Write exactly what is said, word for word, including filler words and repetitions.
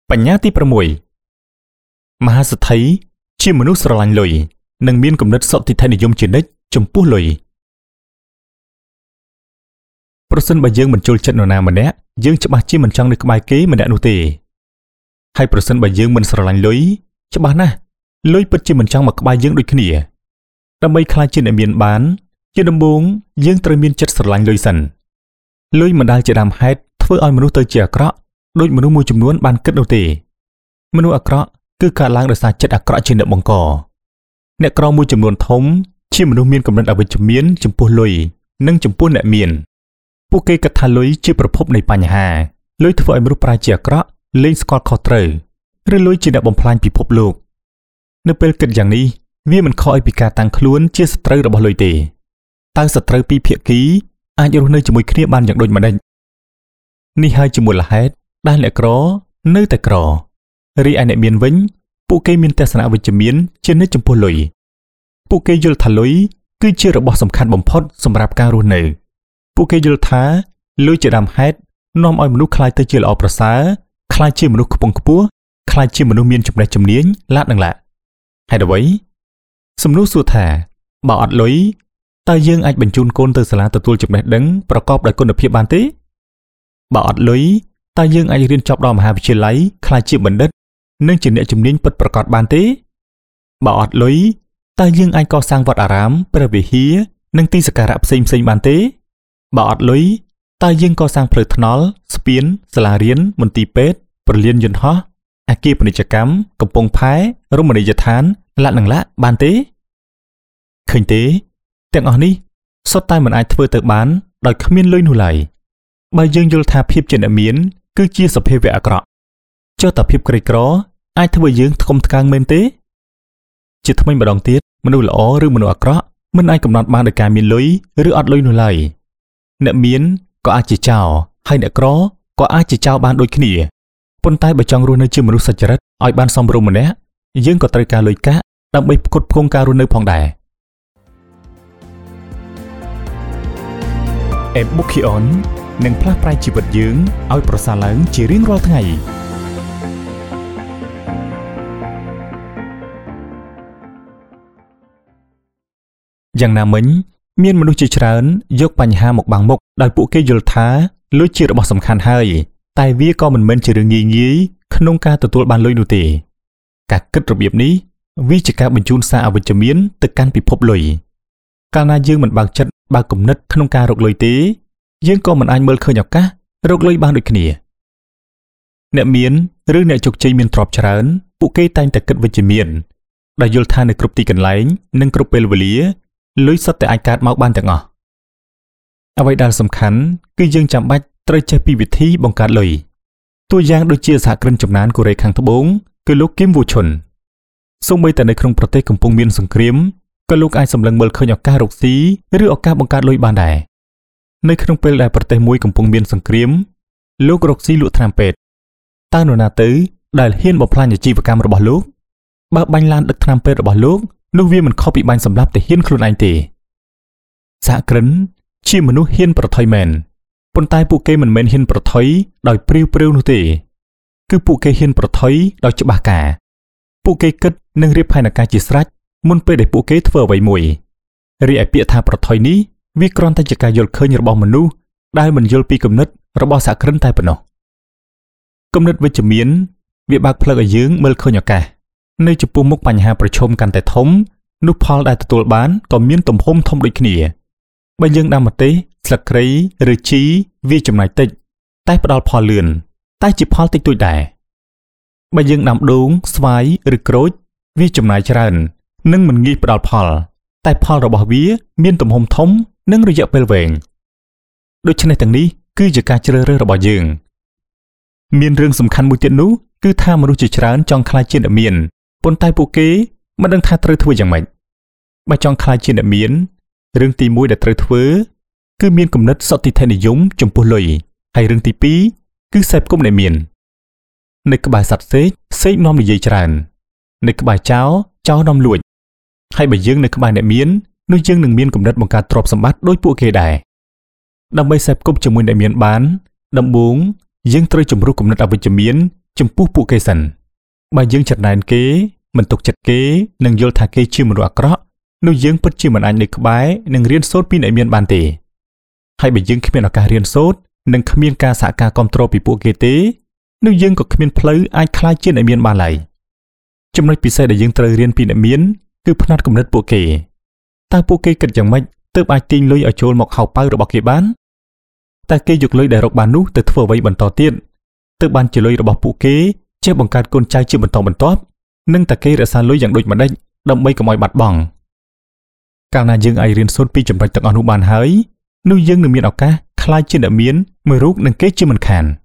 បញ្ញាទីប្រាំមួយមហាសេដ្ឋីជាមនុស្សស្រឡាញ់លុយនិងមានគំនិតសុតិធិនិយមជានិច្ចចំពោះលុយប្រសិនបើយើងមិនចូលចិត្តនរណាម្នាក់យើងច្បាស់ជាមិនចង់នៅក្បែរគេម្នាក់នោះទេហើយប្រសិនបើយើងមិនស្រឡាញ់លុយច្បាស់ណាស់លុយពិតជាមិនចង់មកក្បែរយើងដូចគ្នាដើម្បីខ្លាចជាអ្នកមានបានជាដំបូងយើងត្រូវមានចិត្តស្រឡាញ់លុយសិនលុយមិនដែលជាដើមហេតុធ្វើឲ្យមនុស្សទៅជាអាក្រក់ដោយមនុស្សមួយចំនួនបានគិតនោះទេមនុស្សអាក្រក់គឺកើតឡើងដោយសារចិត្តអាក្រក់ជាអ្នកបង្កអ្នកក្រមួយចំនួនធំជាមនុស្សមានគំនិតអវិជ្ជមានចំពោះលុយនិងចំពោះអ្នកមានពួកគេគិតថាលុយជាប្រភពនៃបញ្ហាលុយធ្វើឲ្យមនុស្សប្រែជាអាក្រក់លែងស្គាល់ខុសត្រូវឬលុយជាអ្នកបំផ្លាញពិភពលោកនៅពេលគិតយ៉ាងនេះវាមិនខុសពីការតាំងខ្លួនជាសត្រូវរបស់លុយទេតើសត្រូវពីរភាគីអាចរស់នៅជាមួយគ្នាបានយ៉ាងដូចម្តេចនេះហើយជាមូលហេតុដែលអ្នកក្រនៅតែក្ររីឯអ្នកមានវិញពួកគេមានទស្សនៈវិជ្ជមានជានិច្ចចំពោះលុយពួកគេយល់ថាលុយគឺជារបស់សំខាន់បំផុតសម្រាប់ការរស់នៅពួកគេយល់ថាលុយជាដើមហេតុនាំឲ្យមនុស្សក្លាយទៅជាល្អប្រសើរក្លាយជាមនុស្សខ្ពង់ខ្ពស់ក្លាយជាមនុស្សមានចំណេះជំនាញឡាក់នឹងឡាក់ហេតុអ្វីសំណួរសួរថាបើអត់លុយតើយើងអាចបញ្ជូនកូនទៅសាលាទទួលចំណេះដឹងប្រកបដោយគុណភាពបានទេបើអត់លុយតើយើងអាចរៀនចប់ដល់មហាវិទ្យាល័យក្លាយជាបណ្ឌិតនិងជាអ្នកជំនាញពិតប្រាកដបានទេបើអត់លុយតើយើងអាចកសាងវត្តអារាមព្រះវិហារនិងទីសក្ការៈផ្សេងផ្សេងបានទេបើអត់លុយតើយើងកសាងផ្លូវថ្នល់ស្ពានសាលារៀនមន្ទីរពេទ្យព្រលានយន្តហោះអគារពាណិជ្ជកម្មកំពង់ផែរមណីយដ្ឋានឡាក់នឹងឡាក់បានទេឃើញទេទាំងអស់នេះសុទ្ធតែមិនអាចធ្វើទៅបានដោយគ្មានលុយនោះឡើយបើយើងយល់ថាភាពជាអ្នកមានគឺជាសភាវៈអាក្រក់ចុះតើភាពក្រីក្រអាចធ្វើយើងធ្កុំថ្កើងមែនទេជាថ្មីម្ដងទៀតមនុស្សល្អឬមនុស្សអាក្រក់មិនអាចកំណត់បានដោយការមានលុយឬអត់លុយនោះឡើយអ្នកមានក៏អាចជាចោរហើយអ្នកក្រក៏អាចជាចោរបានដូចគ្នាប៉ុន្តែបើចង់រស់នៅជាមនុស្សសុចរិតឲ្យបានសមរម្យម្នាក់យើងក៏ត្រូវការលុយកាក់ដើម្បីផ្គត់ផ្គង់ការរស់នៅផងដែរអេប៊ុកឃីអននឹងផ្លាស់ប្រែជីវិតយើងឲ្យប្រសើរឡើងជារៀងរាល់ថ្ងៃយ៉ាងណាមិញមានមនុស្សជាច្រើនយកបញ្ហាមកបាំងមុខដោយពួកគេយល់ថាលុយជារបស់សំខាន់ហើយតែវាក៏មិនមែនជារឿងងាយងាយក្នុងការទទួលបានលុយនោះទេការគិតរបៀបនេះវាជាការបញ្ជូនសារអវិជ្ជមានទៅកាន់ពិភពលុយកាលណាយើងមិនបើកចិត្តបើកគំនិតក្នុងការរកលុយទេយើងក៏មិនអាចមើលឃើញឱកាសរកលុយបានដូចគ្នាអ្នកមានឬអ្នកជោគជ័យមានទ្រព្យច្រើនពួកគេតែងតែគិតវិជ្ជមានដែលយល់ថានៅគ្រប់ទីកន្លែងនិងគ្រប់ពេលវេលាលុយសុទ្ធតែអាចកើតមកបានទាំងអស់អ្វីដែលសំខាន់គឺយើងចាំបាច់ត្រូវចេះពីវិធីបង្កើតលុយតួយ៉ាងដូចជាសហគ្រិនចំណានកូរ៉េខាងត្បូងគឺលោកគីមវូឈុនសូម្បីតែនៅក្នុងប្រទេសកំពុងមានសង្គ្រាមក៏លោកអាចសម្លឹងមើលឃើញឱកាសរកស៊ីឬឱកាសបង្កើតលុយបានដែរនៅក្នុងពេលដែលប្រទេសមួយកំពុងមានសង្គ្រាមលោករកស៊ីលក់ថ្នាំពេទ្យតើនរណាទៅដែលហ៊ានបំផ្លាញអាជីវកម្មរបស់លោកបើបាញ់ឡានដឹកថ្នាំពេទ្យរបស់លោកនោះវាមិនខុសពីបាញ់សម្លាប់តែហ៊ានខ្លួនឯងទេសហគ្រិនជាមនុស្សហ៊ានប្រថុយមែនប៉ុន្តែពួកគេមិនមែនហ៊ានប្រថុយដោយព្រាវព្រាវនោះទេគឺពួកគេហ៊ានប្រថុយដោយច្បាស់ការពួកគេគិតនិងរៀបផែនការជាស្រេចមុនពេលដែលពួកគេធ្វើអ្វីមួយរីឯពាក្យថាប្រថុយនេះវាគ្រាន់តែជាការយល់ឃើញរបស់មនុស្សដែលមិនយល់ពីគំនិតរបស់សហគ្រិនតែប៉ុណ្ណោះគំនិតវិជ្ជមានវាបើកផ្លូវឲ្យយើងមើលឃើញឱកាសនៅចំពោះមុខបញ្ហាប្រឈមកាន់តែធំនោះផលដែលទទួលបានក៏មានទំហំធំដូចគ្នាបើយើងដាំម្ទេសស្លឹកគ្រៃឬជីវាចំណាយតិចតែផ្ដល់ផលលឿនតែជាផលតិចតួចដែរបើយើងដាំដូងស្វាយឬក្រូចវាចំណាយច្រើននិងមិនងាយផ្ដល់ផលតែផលរបស់វាមានទំហំធំនិងរយៈពេលវែងដូច្នេះទាំងនេះគឺជាការជ្រើសរើសរបស់យើងមានរឿងសំខាន់មួយទៀតនោះគឺថាមនុស្សជាច្រើនចង់ក្លាយជាអ្នកមានប៉ុន្តែពួកគេមិនដឹងថាត្រូវធ្វើយ៉ាងម៉េចបើចង់ក្លាយជាអ្នកមានរឿងទីមួយដែលត្រូវធ្វើគឺមានគំនិតសុតិធិនិយមចំពោះលុយហើយរឿងទីពីរគឺសេពគំអ្នកមាននៅក្បែរសត្វសេកសេកនាំនិយាយច្រើននៅក្បែរចោរចោរនាំលួចហើយបើយើងនៅក្បែរអ្នកមាននោះយើងនឹងមានគំនិតបង្កើតទ្រព្យសម្បត្តិដូចពួកគេដែរដើម្បីសេពគប់ជាមួយអ្នកមានបានដំបូងយើងត្រូវជំរុះគំនិតអវិជ្ជមានចំពោះពួកគេសិនបើយើងចំណែនគេមិនទុកចិត្តគេនិងយល់ថាគេជាមនុស្សអាក្រក់នោះយើងពិតជាមិនអាចនៅក្បែរនិងរៀនសូត្រពីអ្នកមានបានទេហើយបើយើងគ្មានឱកាសរៀនសូត្រនិងគ្មានការសហការគ្រប់គ្រងពីពួកគេទេនោះយើងក៏គ្មានផ្លូវអាចក្លាយជាអ្នកមានបានឡើយចំណុចពិសេសដែលយើងត្រូវរៀនពីអ្នកមានគឺផ្នត់គំនិតពួកគេតើពួកគេគិតយ៉ាងម៉េចទើបអាចទាញលុយឲ្យចូលមកហៅប៉ៅរបស់គេបានតើគេយកលុយដែលរកបាននោះទៅធ្វើអ្វីបន្តទៀតទើបបានជាលុយរបស់ពួកគេចេះបង្កើតកូនចៅជាបន្តបន្ទាប់និងតើគេរក្សាលុយយ៉ាងដូចម្តេចដើម្បីកុំឲ្យបាត់បង់កាលណាយើងអាចរៀនសូត្រពីចំណុចទាំងអស់នោះបានហើយនោះយើងនឹងមានឱកាសក្លាយជាអ្នកមានមួយរូបនឹងគេជាមិនខាន